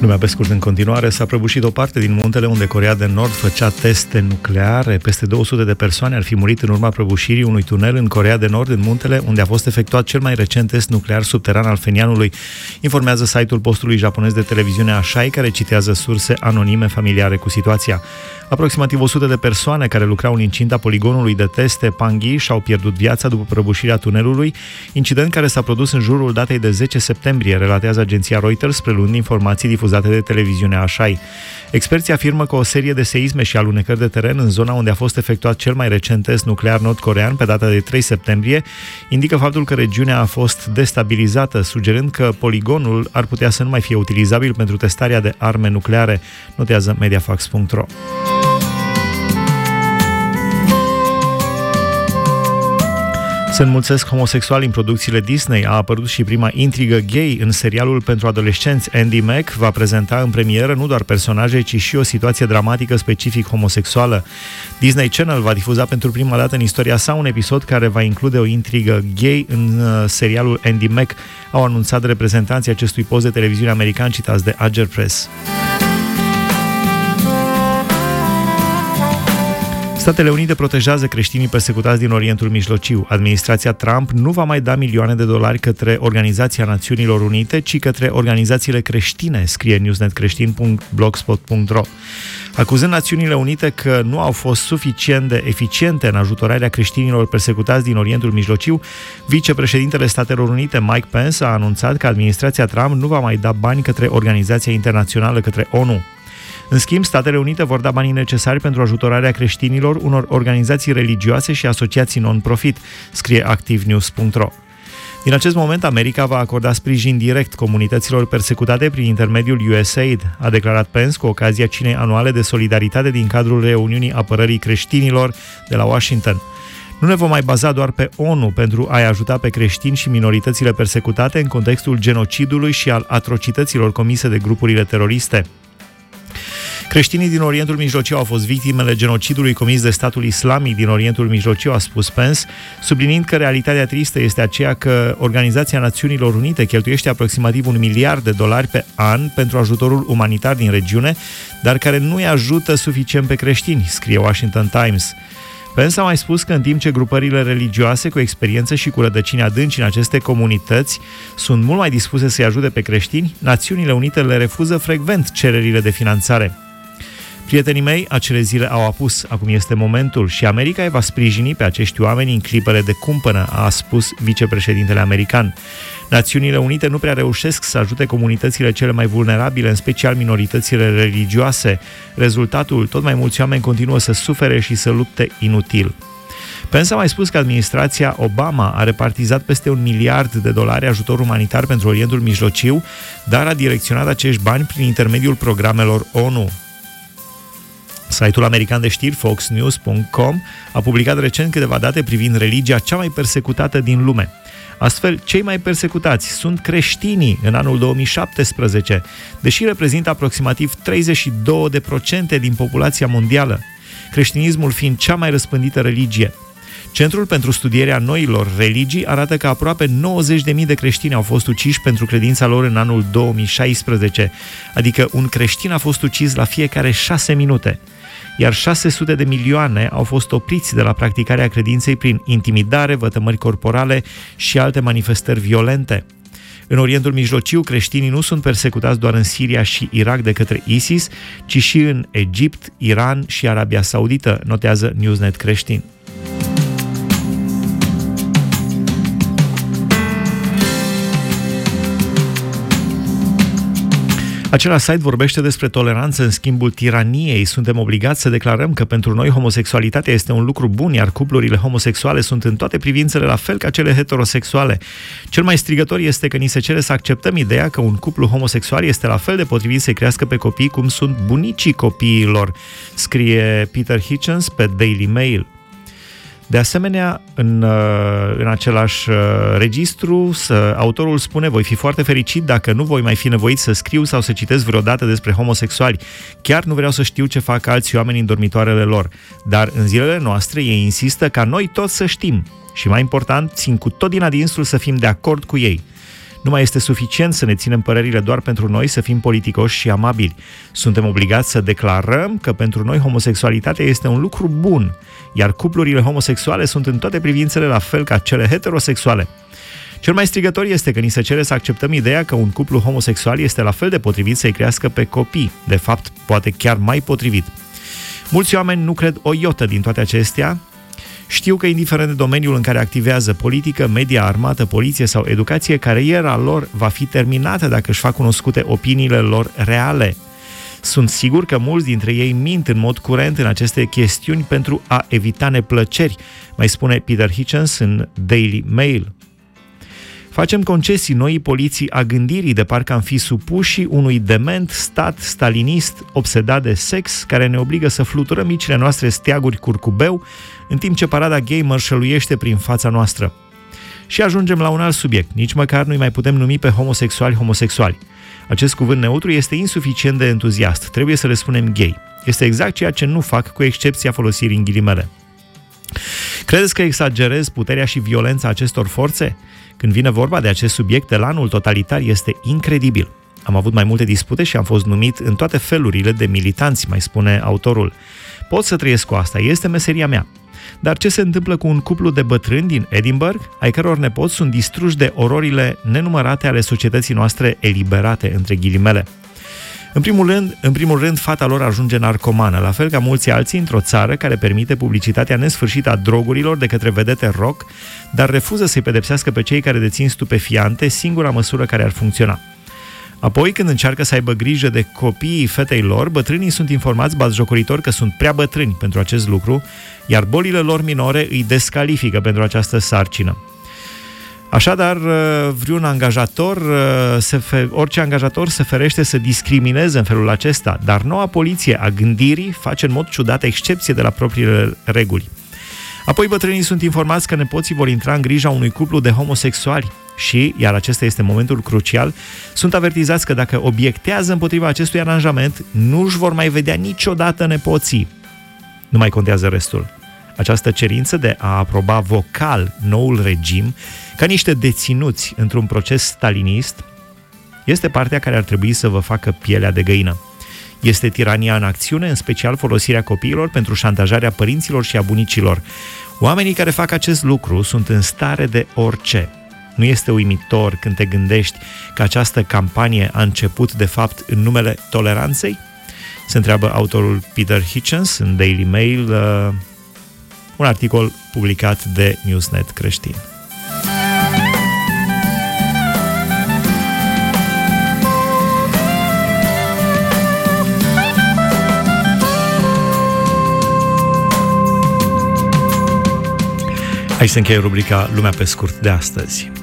Lumea pe scurt în continuare. S-a prăbușit o parte din muntele unde Coreea de Nord făcea teste nucleare. Peste 200 de persoane ar fi murit în urma prăbușirii unui tunel în Coreea de Nord, în muntele unde a fost efectuat cel mai recent test nuclear subteran al Phenianului, informează site-ul postului japonez de televiziune Asahi, care citează surse anonime familiare cu situația. Aproximativ 100 de persoane care lucrau în incinta poligonului de teste Panghi și-au pierdut viața după prăbușirea tunelului, incident care s-a produs în jurul datei de 10 septembrie, relatează agenția Reuters, preluând informații difuzate de televiziunea Asahi. Experții afirmă că o serie de seisme și alunecări de teren în zona unde a fost efectuat cel mai recent test nuclear nord-corean pe data de 3 septembrie indică faptul că regiunea a fost destabilizată, sugerând că poligonul ar putea să nu mai fie utilizabil pentru testarea de arme nucleare, notează Mediafax.ro. Se înmulțesc homosexuali în producțiile Disney. A apărut și prima intrigă gay în serialul pentru adolescenți. Andy Mack va prezenta în premieră nu doar personaje, ci și o situație dramatică specific homosexuală. Disney Channel va difuza pentru prima dată în istoria sa un episod care va include o intrigă gay în serialul Andy Mack, au anunțat reprezentanții acestui post de televiziune american citați de Ager Press. Statele Unite protejează creștinii persecutați din Orientul Mijlociu. Administrația Trump nu va mai da milioane de dolari către Organizația Națiunilor Unite, ci către organizațiile creștine, scrie newsnetcreștin.blogspot.ro. Acuzând Națiunile Unite că nu au fost suficient de eficiente în ajutorarea creștinilor persecutați din Orientul Mijlociu, vicepreședintele Statelor Unite, Mike Pence, a anunțat că administrația Trump nu va mai da bani către organizația internațională, către ONU. În schimb, Statele Unite vor da banii necesari pentru ajutorarea creștinilor unor organizații religioase și asociații non-profit, scrie activenews.ro. Din acest moment, America va acorda sprijin direct comunităților persecutate prin intermediul USAID, a declarat Pence cu ocazia cinei anuale de solidaritate din cadrul reuniunii apărării creștinilor de la Washington. Nu ne vom mai baza doar pe ONU pentru a-i ajuta pe creștini și minoritățile persecutate în contextul genocidului și al atrocităților comise de grupurile teroriste. Creștinii din Orientul Mijlociu au fost victimele genocidului comis de statul islamic din Orientul Mijlociu, a spus Pence, subliniind că realitatea tristă este aceea că Organizația Națiunilor Unite cheltuiește aproximativ $1 miliard pe an pentru ajutorul umanitar din regiune, dar care nu îi ajută suficient pe creștini, scrie Washington Times. Pence a mai spus că în timp ce grupările religioase cu experiență și cu rădăcini adânci în aceste comunități sunt mult mai dispuse să-i ajute pe creștini, Națiunile Unite le refuză frecvent cererile de finanțare. Prietenii mei, acele zile au apus, acum este momentul și America îi va sprijini pe acești oameni în clipele de cumpănă, a spus vicepreședintele american. Națiunile Unite nu prea reușesc să ajute comunitățile cele mai vulnerabile, în special minoritățile religioase. Rezultatul, tot mai mulți oameni continuă să sufere și să lupte inutil. Pence a mai spus că administrația Obama a repartizat peste $1 miliard ajutor umanitar pentru Orientul Mijlociu, dar a direcționat acești bani prin intermediul programelor ONU. Site-ul american de știri foxnews.com a publicat recent câteva date privind religia cea mai persecutată din lume. Astfel, cei mai persecutați sunt creștinii în anul 2017, deși reprezintă aproximativ 32% din populația mondială, creștinismul fiind cea mai răspândită religie. Centrul pentru studierea noilor religii arată că aproape 90.000 de creștini au fost uciși pentru credința lor în anul 2016, adică un creștin a fost ucis la fiecare 6 minute, iar 600 de milioane au fost opriți de la practicarea credinței prin intimidare, vătămări corporale și alte manifestări violente. În Orientul Mijlociu, creștinii nu sunt persecutați doar în Siria și Irak de către ISIS, ci și în Egipt, Iran și Arabia Saudită, notează Newsnet Creștin. Același site vorbește despre toleranță în schimbul tiraniei. Suntem obligați să declarăm că pentru noi homosexualitatea este un lucru bun, iar cuplurile homosexuale sunt în toate privințele la fel ca cele heterosexuale. Cel mai strigător este că ni se cere să acceptăm ideea că un cuplu homosexual este la fel de potrivit să crească pe copii cum sunt bunicii copiilor, scrie Peter Hitchens pe Daily Mail. De asemenea, în același registru, autorul spune: voi fi foarte fericit dacă nu voi mai fi nevoit să scriu sau să citesc vreodată despre homosexuali. Chiar nu vreau să știu ce fac alți oameni în dormitoarele lor. Dar în zilele noastre ei insistă ca noi toți să știm. Și mai important, țin cu tot din adinsul să fim de acord cu ei. Nu mai este suficient să ne ținem părerile doar pentru noi, să fim politicoși și amabili. Suntem obligați să declarăm că pentru noi homosexualitatea este un lucru bun, iar cuplurile homosexuale sunt în toate privințele la fel ca cele heterosexuale. Cel mai strigător este că ni se cere să acceptăm ideea că un cuplu homosexual este la fel de potrivit să-i crească pe copii, de fapt, poate chiar mai potrivit. Mulți oameni nu cred o iotă din toate acestea. Știu că, indiferent de domeniul în care activează, politică, media, armată, poliție sau educație, cariera lor va fi terminată dacă își fac cunoscute opiniile lor reale. Sunt sigur că mulți dintre ei mint în mod curent în aceste chestiuni pentru a evita neplăceri, mai spune Peter Hitchens în Daily Mail. Facem concesii noii poliții a gândirii de parcă am fi supuși unui dement stat stalinist obsedat de sex care ne obligă să fluturăm micile noastre steaguri curcubeu în timp ce parada gay mărșăluiește prin fața noastră. Și ajungem la un alt subiect. Nici măcar nu-i mai putem numi pe homosexuali. Acest cuvânt neutru este insuficient de entuziast. Trebuie să le spunem gay. Este exact ceea ce nu fac, cu excepția folosirii în ghilimele. Credeți că exagerez puterea și violența acestor forțe? Când vine vorba de acest subiect, elanul totalitar este incredibil. Am avut mai multe dispute și am fost numit în toate felurile de militanți, mai spune autorul. Pot să trăiesc cu asta, este meseria mea. Dar ce se întâmplă cu un cuplu de bătrâni din Edinburgh, ai căror nepoți sunt distruși de ororile nenumărate ale societății noastre eliberate, între ghilimele? În primul rând, fata lor ajunge narcomană, la fel ca mulți alții într-o țară care permite publicitatea nesfârșită a drogurilor de către vedete rock, dar refuză să-i pedepsească pe cei care dețin stupefiante, singura măsură care ar funcționa. Apoi, când încearcă să aibă grijă de copiii fetei lor, bătrânii sunt informați batjocoritor că sunt prea bătrâni pentru acest lucru, iar bolile lor minore îi descalifică pentru această sarcină. Așadar, orice angajator se ferește să discrimineze în felul acesta, dar noua poliție a gândirii face în mod ciudat excepție de la propriile reguli. Apoi bătrânii sunt informați că nepoții vor intra în grija unui cuplu de homosexuali și, iar acesta este momentul crucial, sunt avertizați că dacă obiectează împotriva acestui aranjament, nu își vor mai vedea niciodată nepoții. Nu mai contează restul. Această cerință de a aproba vocal noul regim ca niște deținuți într-un proces stalinist este partea care ar trebui să vă facă pielea de găină. Este tirania în acțiune, în special folosirea copiilor pentru șantajarea părinților și a bunicilor. Oamenii care fac acest lucru sunt în stare de orice. Nu este uimitor când te gândești că această campanie a început, de fapt, în numele toleranței? Se întreabă autorul Peter Hitchens în Daily Mail, un articol publicat de Newsnet Creștin. Aici se încheie rubrica Lumea pe scurt de astăzi.